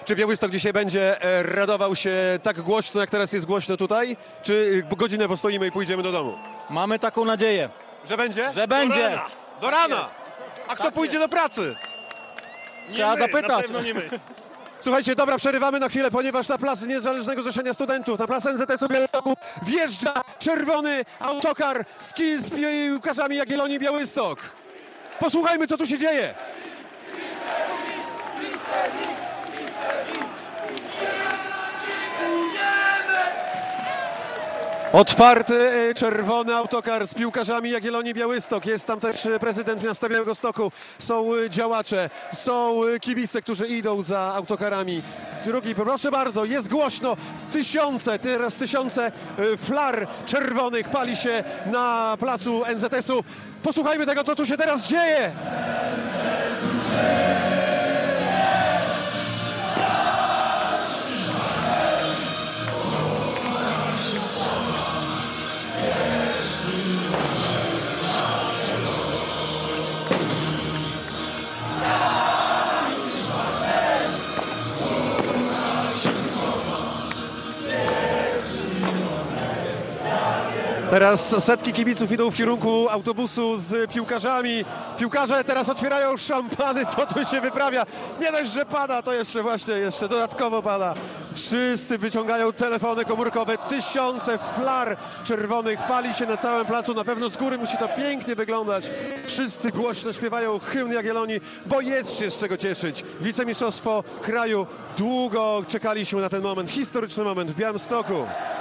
Czy Białystok dzisiaj będzie radował się tak głośno, jak teraz jest głośno tutaj? Czy godzinę postoimy i pójdziemy do domu? Mamy taką nadzieję, Że będzie? że będzie. Do rana! A kto pójdzie do pracy? Trzeba Nie my, zapytać. Na pewno nie my. Słuchajcie, dobra, przerywamy na chwilę, ponieważ na plac Niezależnego Zrzeszenia Studentów, na plac NZS-u w Białymstoku wjeżdża czerwony autokar z piłkarzami Jagiellonii Białystok. Posłuchajmy, co tu się dzieje. Otwarty czerwony autokar z piłkarzami Jagiellonii Białystok. Jest tam też prezydent miasta Białegostoku. Są działacze, są kibice, którzy idą za autokarami. Drugi, proszę bardzo, jest głośno. Tysiące flar czerwonych pali się na placu NZS-u. Posłuchajmy tego, co tu się teraz dzieje. Teraz setki kibiców idą w kierunku autobusu z piłkarzami. Piłkarze teraz otwierają szampany. Co tu się wyprawia? Nie dość, że pada, to jeszcze dodatkowo pada. Wszyscy wyciągają telefony komórkowe. Tysiące flar czerwonych pali się na całym placu. Na pewno z góry musi to pięknie wyglądać. Wszyscy głośno śpiewają hymn Jagiellonii, bo jest się z czego cieszyć. Wicemistrzostwo kraju. Długo czekaliśmy na ten moment, historyczny moment w Białymstoku.